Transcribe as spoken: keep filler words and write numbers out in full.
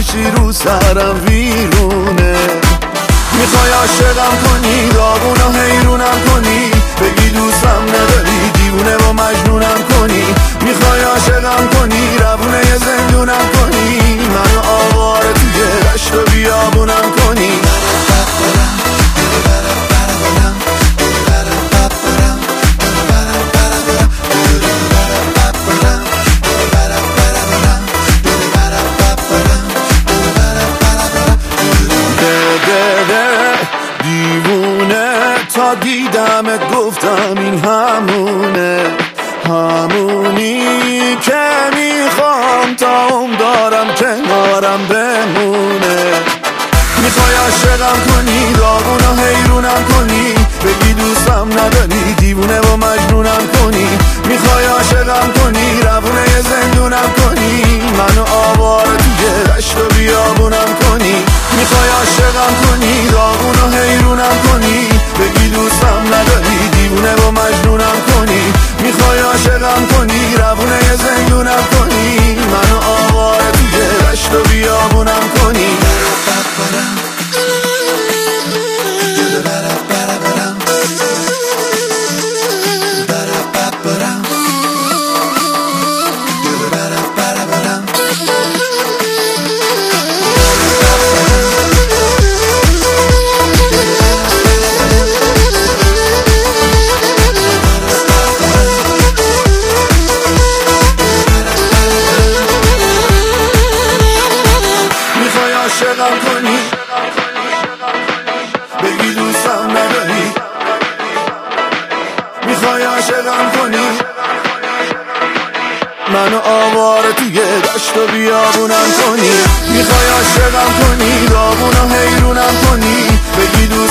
هرچی رو سرم ویرونه. میخوای عاشقم کنی، داغون و حیرونم کنی، بگی دوستم نداری، دیوونه و مجنونم کنی. میخوای عاشقم کنی، روونه یه زندونم کنی، منو آواره توی دشت و بیابونم کنی. تا دیدمت گفتم این همونه، همونی که میخوام تا اون دارم کنارم بمونه. میخوای عاشقم کنی، داغون و حیرونم کنی، بگی دوستم نداری، دیوونه و مجنونم کنی. میخوای عاشقم کنی، روونه یه زندونم کنی، منو آواره توی دشت و بیابونم کنی. میخوای عاشقم کنی، داغون و حیرونم کنی، بگی دوستم نداری، دیوونه و مجنونم کنی. میخوای عاشقم کنی، روونه یه زندونم کنی، منو آواره توی دشت و بیابونم کنی. عاشقم کنی، بگی دوستم نداری. میخوای عاشقم کنی، منو آواره توی دشت و بیابونم کنی. میخوای عاشقم کنی، داغون و حیرونم کنی، بگی دوستم